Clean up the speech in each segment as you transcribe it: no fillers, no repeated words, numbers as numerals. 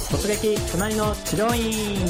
突撃隣の治療院。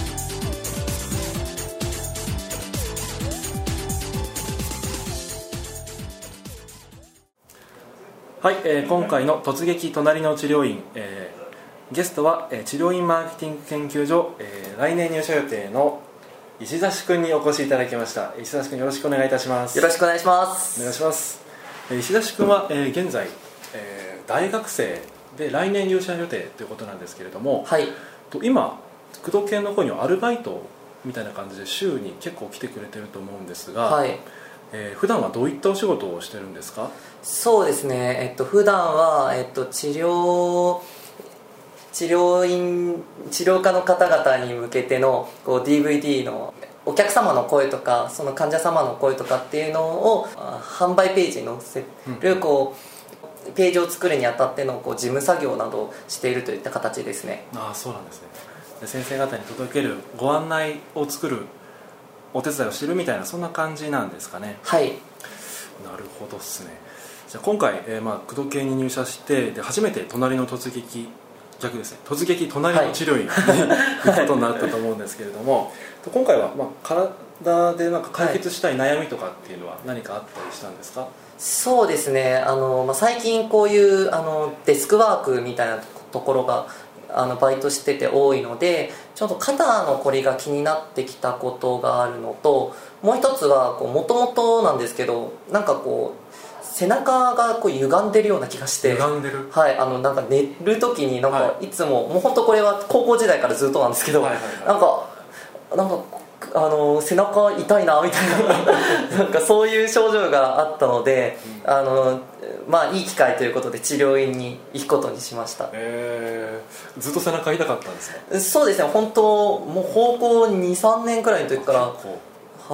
はい、今回の突撃隣の治療院、ゲストは、治療院マーケティング研究所、来年入社予定の石指君にお越しいただきました。石指君、よろしくお願いいたします。 よろしくお願いします。 お願いします。石指君は、現在、大学生で来年入社予定ということなんですけれども、 はい、 今工藤研の方にはアルバイトみたいな感じで週に結構来てくれてると思うんですが、 はい、 普段はどういったお仕事をしてるんですか？ そうですね、普段は、治療科の方々に向けてのこう DVD のお客様の声とかその患者様の声とかっていうのを販売ページに載せるこうページを作るにあたってのこう事務作業などをしているといった形ですね。 ああ、そうなんですね。で、先生方に届けるご案内を作るお手伝いをしてるみたいな、そんな感じなんですかね。 はい。 なるほどですね。じゃあ今回、工藤研に入社してで初めて隣の突撃逆ですね、突撃隣の治療院に、行くことになったと思うんですけれども、今回は、体でなんか解決したい悩みとかっていうのは何かあったりしたんですか？ そうですね、最近こういうデスクワークみたいなところがバイトしてて多いので、ちょっと肩のこりが気になってきたことがあるのと、もう一つはもともとなんですけど、なんかこう背中がこう歪んでるような気がして、 歪んでる、 はい、なんか寝る時になんかいつも、もう本当これは高校時代からずっとなんですけど、なんか背中痛いなみたいななんかそういう症状があったので、いい機会ということで治療院に行くことにしました。 ずっと背中痛かったんですか？ そうですね、本当もう高校 2,3 年くらいの時から、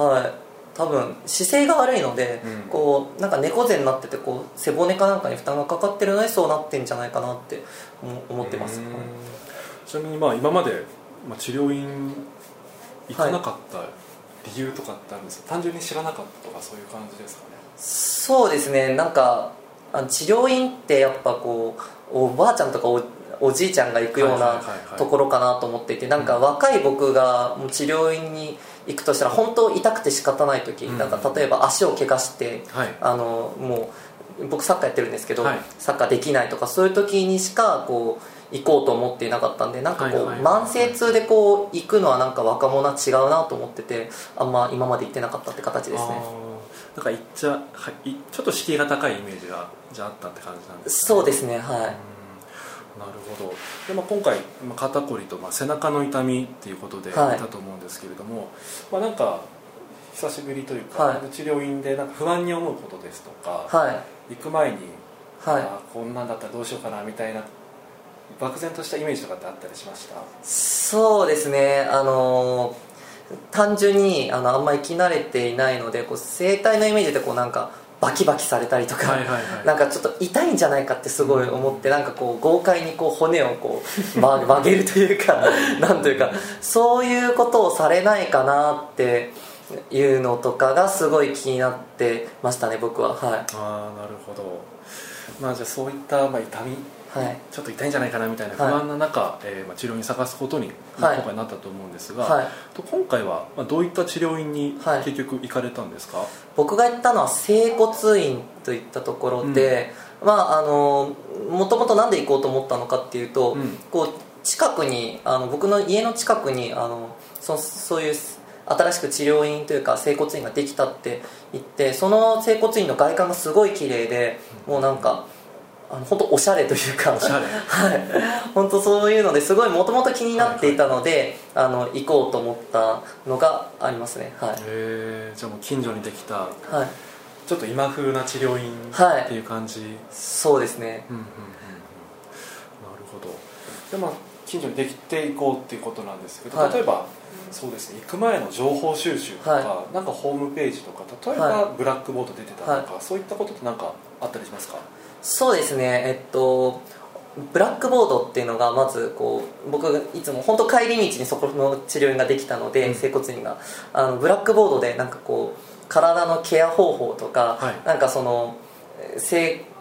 はい、多分姿勢が悪いので、こうなんか猫背になっててこう背骨かなんかに負担がかかってるのでそうなってんじゃないかなって思ってます。 ちなみに今まで、治療院行かなかった理由とかってあるんですか？単純に知らなかったとかそういう感じですかね？ そうですね、なんか治療院ってやっぱこうおばあちゃんとかおじいちゃんが行くようなところかなと思っていて、なんか若い僕がもう治療院に行くとしたら本当痛くて仕方ない時、なんか例えば足を怪我して、もう僕サッカーやってるんですけど、サッカーできないとかそういう時にしかこう行こうと思っていなかったんで、なんかこう慢性痛でこう行くのはなんか若者は違うなと思ってて、あんま今まで行ってなかったって形ですね。 なんかちょっと敷居が高いイメージがじゃあったって感じなんですかね？ そうですね、はい。 なるほど。で、今回肩こりと、背中の痛みっていうことでいたと思うんですけれども、なんか久しぶりというか、治療院でなんか不安に思うことですとか、行く前に、こんなんだったらどうしようかなみたいな漠然としたイメージとかってあったりしました？ そうですね、単純にあんまり生き慣れていないので、こう整体のイメージでこうなんかバキバキされたりとか、なんかちょっと痛いんじゃないかってすごい思って、なんかこう豪快にこう骨をこう曲げるというかなんというかそういうことをされないかなっていうのとかがすごい気になってましたね、僕は。なるほど。じゃあそういった痛み、ちょっと痛いんじゃないかなみたいな不安な中、治療院探すことに今回なったと思うんですが、今回はどういった治療院に結局行かれたんですか？ 僕が行ったのは整骨院といったところで、もともとなんで行こうと思ったのかっていうと、こう近くに僕の家の近くにそういう新しく治療院というか整骨院ができたって言って、その整骨院の外観がすごい綺麗で、もうなんか本当おしゃれというか本当そういうのですごいもともと気になっていたので、行こうと思ったのがありますね。じゃあもう近所にできた、ちょっと今風な治療院っていう感じ、 そうですね。 なるほど。で、近所にできていこうっていうことなんですけど、例えばそうですね、行く前の情報収集とか、なんかホームページとか、例えばブラックボード出てたとか、そういったことって何かあったりしますか？そうですね、 ブラックボードっていうのがまずこう僕がいつも本当帰り道にそこの治療院ができたので、整骨院がブラックボードでなんかこう体のケア方法とか、なんかその整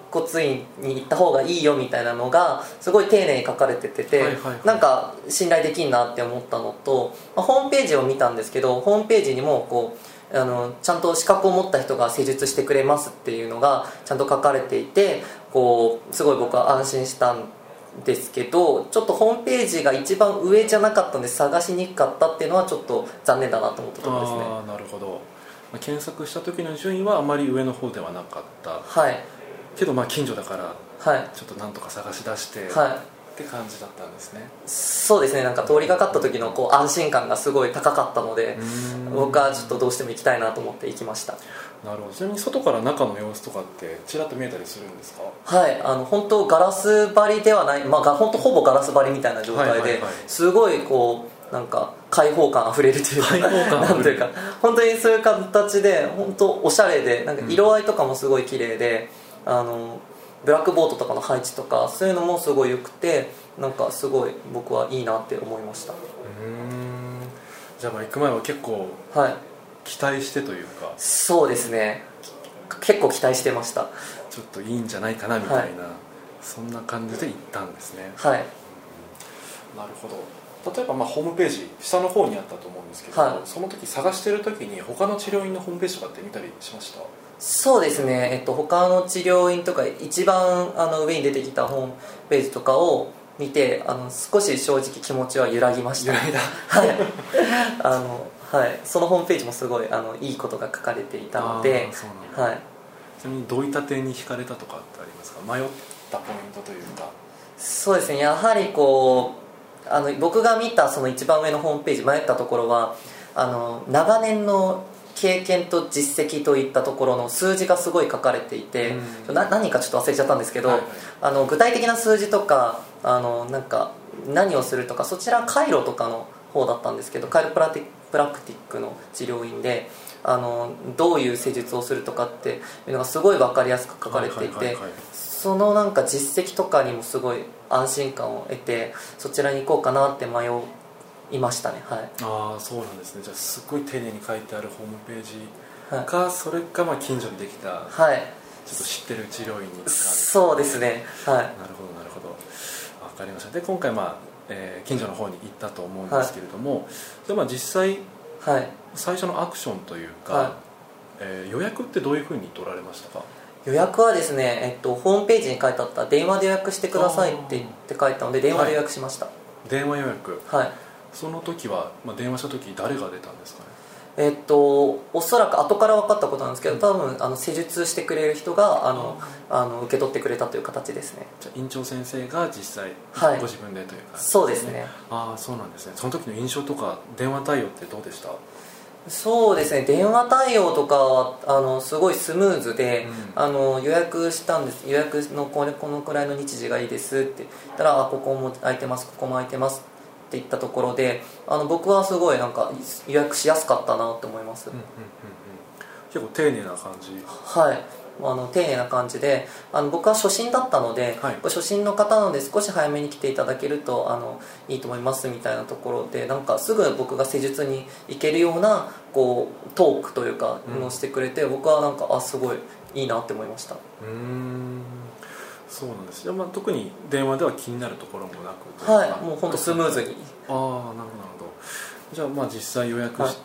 骨院に行った方がいいよみたいなのがすごい丁寧に書かれてて、なんか信頼できんなって思ったのと、ホームページを見たんですけど、ホームページにもこうちゃんと資格を持った人が施術してくれますっていうのがちゃんと書かれていて、こうすごい僕は安心したんですけど、ちょっとホームページが一番上じゃなかったんで探しにくかったっていうのはちょっと残念だなと思ったところですね。 なるほど。検索した時の順位はあまり上の方ではなかった、けど近所だからちょっとなんとか探し出して、って感じだったんですね。 そうですね、なんか通りがかった時のこう安心感がすごい高かったので、僕はちょっとどうしても行きたいなと思って行きました。 なるほど。ちなみに外から中の様子とかってちらっと見えたりするんですか？ 本当ガラス張りではない、本当ほぼガラス張りみたいな状態で、すごいこうなんか開放感あふれるというかなんというか本当にそういう形で本当おしゃれで、なんか色合いとかもすごい綺麗で、ブラックボードとかの配置とかそういうのもすごい良くて、なんかすごい僕はいいなって思いました。 じゃあ行く前は結構期待してというか。 そうですね、結構期待してました。 ちょっといいんじゃないかなみたいな、そんな感じで行ったんですね。なるほど。例えばホームページ下の方にあったと思うんですけど、その時探してる時に他の治療院のホームページとかって見たりしました？ そうですね、他の治療院とか一番上に出てきたホームページとかを見て、少し正直気持ちは揺らぎました。そのホームページもすごいいいことが書かれていたので。 ちなみにどういった点に惹かれたとかってありますか？迷ったポイントというか。 そうですね、やはりこう僕が見たその一番上のホームページ、迷ったところは長年の経験と実績といったところの数字がすごい書かれていて、何かちょっと忘れちゃったんですけど、具体的な数字とかなんか何をするとか、そちらカイロとかの方だったんですけど、カイロプラクティックの治療院でどういう施術をするとかっていうのがすごい分かりやすく書かれていて、そのなんか実績とかにもすごい安心感を得て、そちらに行こうかなって迷いましたね。 そうなんですね。じゃあすごい丁寧に書いてあるホームページか、それか近所にできた、ちょっと知ってる治療院に行くか。 そうですね。 なるほどなるほど、分かりました。で今回近所の方に行ったと思うんですけれども、で実際、最初のアクションというか、予約ってどういうふうに取られましたか？ 予約はですね、ホームページに書いてあった電話で予約してくださいって言って書いたので、電話で予約しました。 電話予約。その時は、電話した時誰が出たんですかね？ おそらく後から分かったことなんですけど、多分施術してくれる人が受け取ってくれたという形ですね。 じゃあ院長先生が実際ご自分でというか、 そうですね。 そうなんですね。その時の印象とか電話対応ってどうでした？ そうですね、電話対応とかはすごいスムーズで、予約したんです。予約のこのくらいの日時がいいですって言ったら、ここも空いてます、ここも空いてますって言ったところで、僕はすごいなんか予約しやすかったなと思います。 結構丁寧な感じ？ 丁寧な感じで、僕は初心だったので、初心の方なので少し早めに来ていただけるといいと思いますみたいなところで、なんかすぐ僕が施術に行けるようなこうトークというかのしてくれて、僕はなんかすごいいいなって思いました。 そうなんです。じゃ特に電話では気になるところもなく、 もう本当スムーズに。 なるほど。じゃあ実際予約して、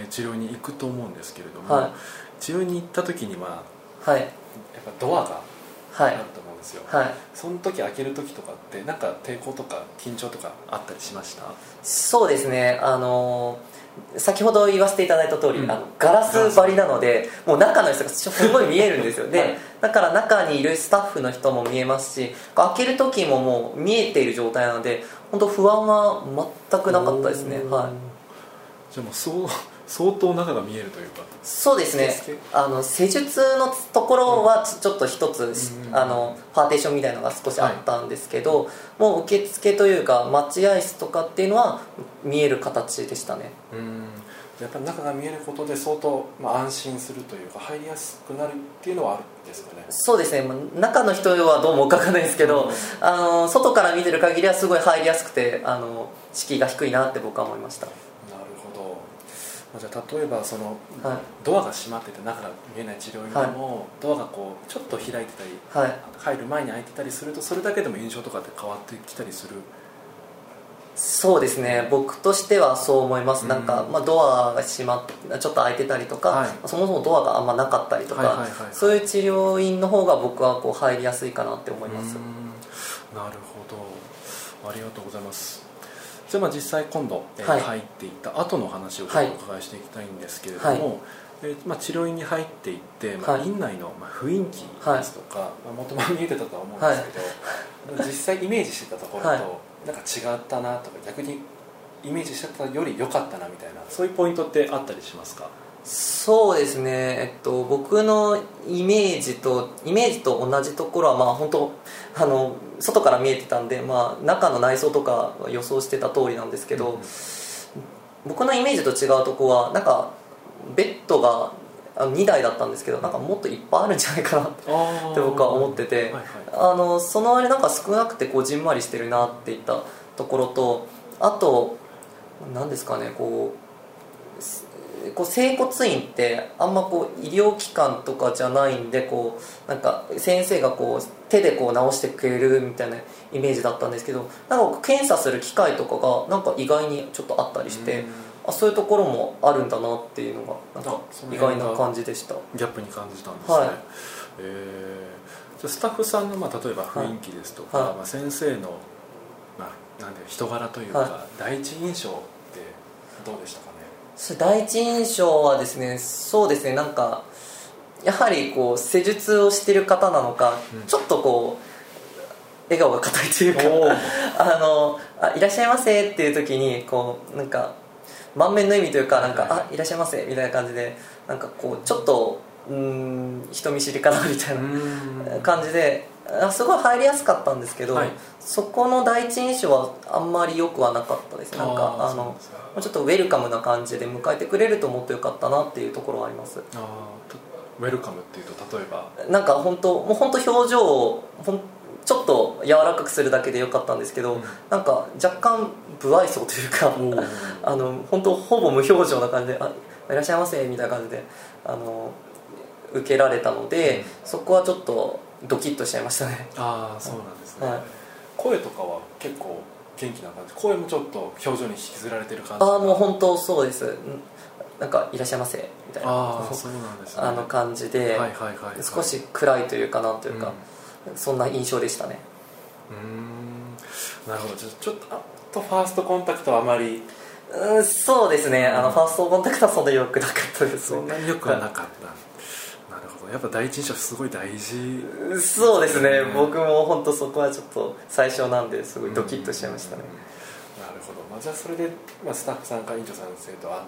治療に行くと思うんですけれども、治療に行った時にはやっぱドアがあると思うんですよ。その時開ける時とかってなんか抵抗とか緊張とかあったりしました？ そうですね、先ほど言わせていただいた通り、ガラス張りなので、もう中の人がすごい見えるんですよ。でだから中にいるスタッフの人も見えますし、開ける時ももう見えている状態なので、本当不安は全くなかったですね。じゃあもう相当中が見えるというか。 そうですね、施術のところはちょっと一つ、パーテーションみたいなのが少しあったんですけど、もう受付というか待合室とかっていうのは見える形でしたね。 やっぱり中が見えることで相当、安心するというか入りやすくなるっていうのはあるんですかね？そうですね、 中の人はどうも分からないですけど、外から見てる限りはすごい入りやすくて敷居が低いなって僕は思いました。 なるほど。 じゃあ例えばその、 はい、 ドアが閉まってて中が見えない治療院でも、はい、ドアがこうちょっと開いてたり、はい、入る前に開いてたりするとそれだけでも印象とかって変わってきたりする？ そうですね、僕としてはそう思います。なんか、ドアが閉まってちょっと開いてたりとか、はい、そもそもドアがあんまなかったりとか、はいはいはいはい、そういう治療院の方が僕はこう入りやすいかなって思います。 なるほど、ありがとうございます。じゃあ実際今度、はい、入っていった後の話をちょっとお伺いしていきたいんですけれども、はい、治療院に入っていって、院内の雰囲気ですとか、もともと見えてたとは思うんですけど、はい、実際イメージしてたところと、はい、なんか違ったなとか逆にイメージしてたより良かったなみたいな、そういうポイントってあったりしますか？ そうですね、僕のイメージと同じところは本当外から見えてたんで、中の内装とか予想してた通りなんですけど、僕のイメージと違うところはなんかベッドが2台だったんですけど、なんかもっといっぱいあるんじゃないかなって僕は思ってて、その割なんか少なくてこうじんまりしてるなっていったところと、あと何ですかね、こう整骨院ってあんまこう医療機関とかじゃないんで、こうなんか先生がこう手でこう直してくれるみたいなイメージだったんですけど、なんか検査する機械とかがなんか意外にちょっとあったりして、そういうところもあるんだなっていうのがなんか意外な感じでした。 ギャップに感じたんですね。はい、じゃあスタッフさんの例えば雰囲気ですとか、はい、先生の、なんで人柄というか、はい、第一印象ってどうでしたかね？ 第一印象はですね、そうですね、なんかやはりこう施術をしてる方なのか、ちょっとこう笑顔が硬いというかいらっしゃいませっていう時にこうなんか満面の意味というか、なんかいらっしゃいませみたいな感じで、なんかこうちょっと人見知りかなみたいな感じですごい入りやすかったんですけど、はい、そこの第一印象はあんまり良くはなかったです。なんかちょっとウェルカムな感じで迎えてくれるともっと良かったなっていうところはあります。 ウェルカムっていうと例えばなんかもう本当表情をちょっと柔らかくするだけで良かったんですけど、なんか若干不愛想というか本当ほぼ無表情な感じでいらっしゃいませみたいな感じで受けられたので、そこはちょっとドキッとしちゃいましたね。 そうなんですね。はい、声とかは結構元気な感じ？声もちょっと表情に引きずられてる感じ？ もう本当そうです。なんかいらっしゃいませみたいなそうなんですね、 感じで、少し暗いというかなんというか、そんな印象でしたね。 なるほど。ちょっとファーストコンタクトはあまりそうですね、ファーストコンタクトはそんなに良くなかったです。 そんなに良くはなかった。なるほど、やっぱ第一印象すごい大事。 そうですね、僕も本当そこはちょっと最初なんですごいドキッとしちゃいましたね。 なるほど。じゃあそれで、スタッフさんか院長先生と会って、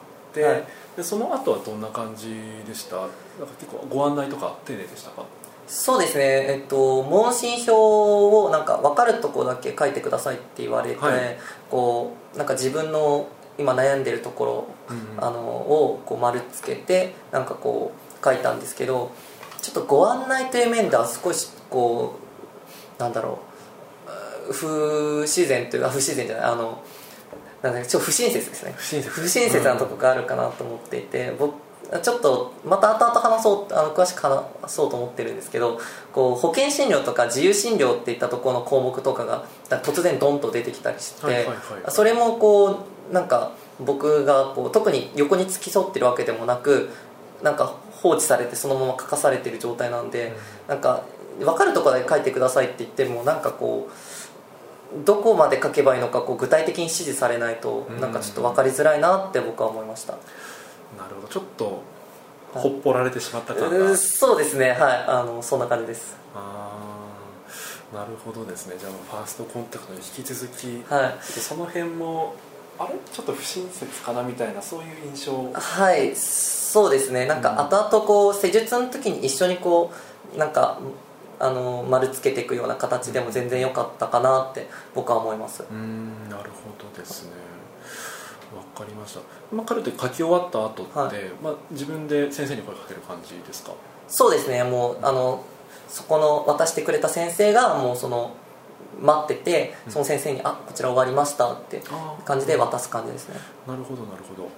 でその後はどんな感じでした？なんか結構ご案内とか丁寧でしたか？ そうですね、問診票をなんか分かるところだけ書いてくださいって言われて、こうなんか自分の今悩んでるところ、をこう丸つけてなんかこう書いたんですけど、ちょっとご案内という面では少しこうなんだろう、不自然というか不自然じゃないなんだちょっと不親切ですね。不親切なところがあるかなと思っていて、僕ちょっとまた後々詳しく話そうと思ってるんですけど、こう保険診療とか自由診療っていったところの項目とかが突然ドンと出てきたりして、それもこうなんか僕がこう特に横に付き添ってるわけでもなく、なんか放置されてそのまま書かされてる状態なんで、なんか分かるところだけ書いてくださいって言っても、なんかこうどこまで書けばいいのかこう具体的に指示されないとなんかちょっと分かりづらいなって僕は思いました。 なるほど、ちょっとほっぽられてしまった感が、 そうですね、はい、そんな感じです。 なるほどですね。じゃあファーストコンタクトに引き続き、その辺もちょっと不親切かなみたいな、そういう印象？はい、 そうですね。なんか後々こう施術の時に一緒にこうなんか丸つけていくような形でも全然良かったかなって僕は思います。 なるほどですね。わかりました。カルテ書き終わった後って、自分で先生に声かける感じですか？ そうですね。もうそこの渡してくれた先生がもう待ってて、その先生にこちら終わりましたって感じで渡す感じですね。 なるほどなるほど。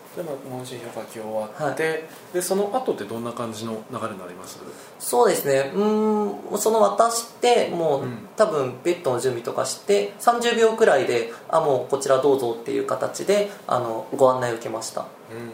で問診票書き終わって、はい、でその後ってどんな感じの流れになります？ そうですね、その渡してもう、多分ベッドの準備とかして30秒くらいでもうこちらどうぞっていう形でご案内を受けました。な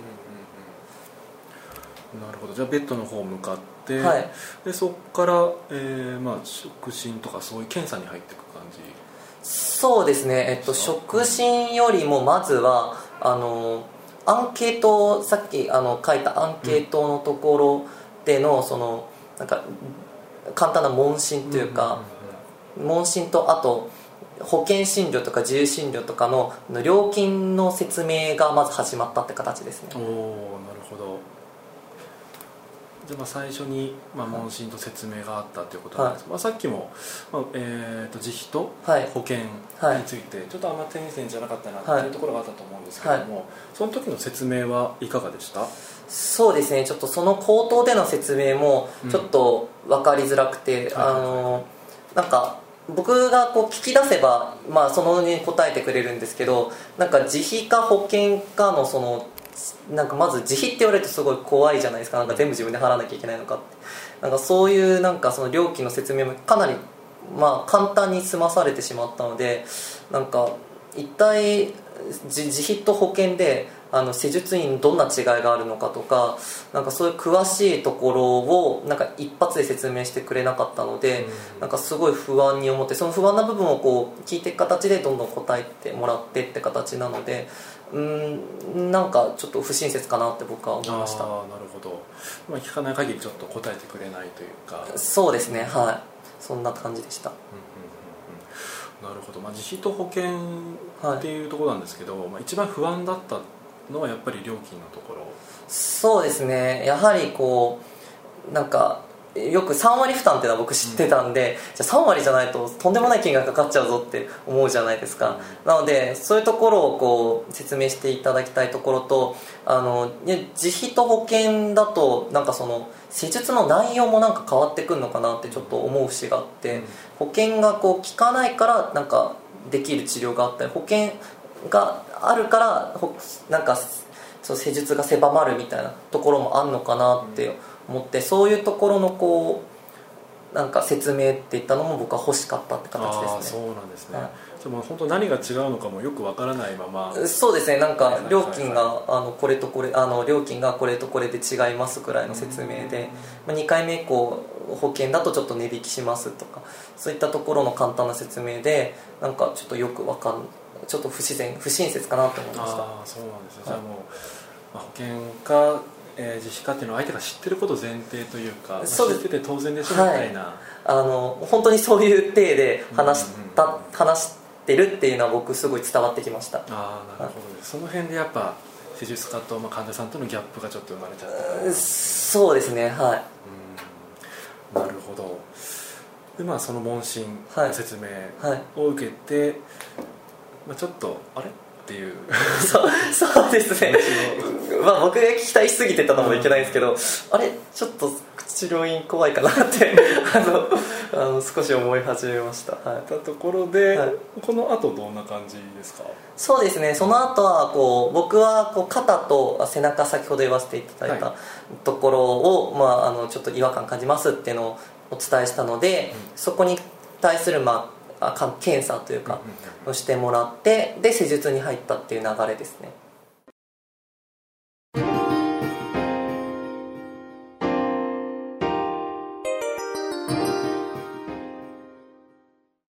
るほど。じゃあベッドの方向かって、 はい、 でそこから、触診とかそういう検査に入っていく感じ？ そうですね、触診よりもまずはアンケート、さっき書いたアンケートのところでのそのなんか簡単な問診というか、問診とあと保険診療とか自由診療とかの料金の説明がまず始まったって形ですね。 おお、なるほど。じゃあ最初に問診と説明があったということなんです、はい、さっきも、自費と保険について、ちょっとあんま丁寧じゃなかったなっていうところがあったと思うんですけども、その時の説明はいかがでした？ そうですね、ちょっとその口頭での説明もちょっと分かりづらくて、なんか僕がこう聞き出せば、そのに答えてくれるんですけど、なんか自費か保険かのそのなんかまず自費って言われるとすごい怖いじゃないですか。なんか全部自分で払わなきゃいけないのかって、なんかそういうなんかその料金の説明もかなり簡単に済まされてしまったので、なんか一体自費と保険で施術院どんな違いがあるのかとか、なんかそういう詳しいところをなんか一発で説明してくれなかったので、なんかすごい不安に思って、その不安な部分をこう聞いていく形でどんどん答えてもらってって形なので、なんかちょっと不親切かなって僕は思いました。 なるほど。聞かない限りちょっと答えてくれないというか。 そうですね、はい、そんな感じでした。 なるほど。自費と保険っていうところなんですけど、一番不安だったのはやっぱり料金のところ？ そうですね、やはりこうなんかよく3割負担っていうのは僕知ってたんで、じゃあ3割じゃないととんでもない金額かかっちゃうぞって思うじゃないですか、なのでそういうところをこう説明していただきたいところと、自費と保険だとなんかその施術の内容もなんか変わってくるのかなってちょっと思う節があって、保険がこう効かないからなんかできる治療があったり、保険があるからなんかそう施術が狭まるみたいなところもあるのかなって思って、そういうところのこうなんか説明っていったのも僕は欲しかったって形ですね。 そうなんですね、でも本当何が違うのかもよくわからないまま。 そうですね、なんか料金がこれとこれ料金がこれとこれで違いますくらいの説明で、2回目以降保険だとちょっと値引きしますとか、そういったところの簡単な説明でなんかちょっとよくわかんちょっと不親切かなと思いました。 そうなんですね、じゃあもう、保険か、自費かっていうのは相手が知ってること前提というか、知ってて当然でしょみたいな、 本当にそういう体で話してるっていうのは僕すごい伝わってきました。 なるほど、その辺でやっぱ施術家と患者さんとのギャップがちょっと生まれちゃった。 そうですね、はい、 なるほど。でその問診の説明を受けて、ちょっとあれっていうそうですね僕が期待しすぎてたのもいけないんですけど、あれちょっと治療院怖いかなって少し思い始めました。 たところで、この後どんな感じですか？ そうですね、その後はこう僕はこう肩と背中、先ほど言わせていただいたところを、ちょっと違和感感じますっていうのをお伝えしたので、そこに対する検査というかをしてもらって、で施術に入ったっていう流れですね。